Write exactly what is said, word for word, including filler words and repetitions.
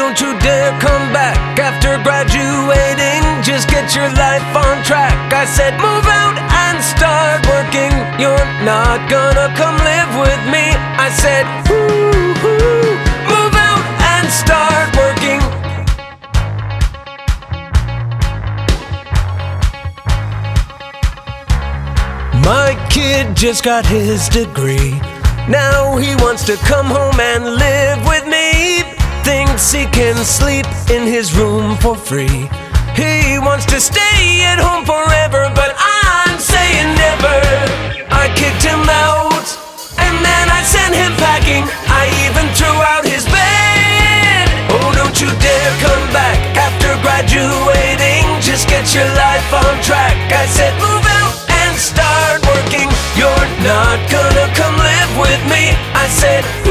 don't you dare come back after graduating. Just get your life on track. I said, move out and start working. You're not gonna come live with me. I said, ooh, ooh, move out and start working. My kid just got his degree. Now he wants to come home and live with me. Thinks he can sleep in his room for free. He wants to stay at home forever, but I'm saying never. I kicked him out, and then I sent him packing. I even threw out his bed. Oh, don't you dare come back after graduating. Just get your life on track. I said, move out and start working. You're not gonna come live with me. I said,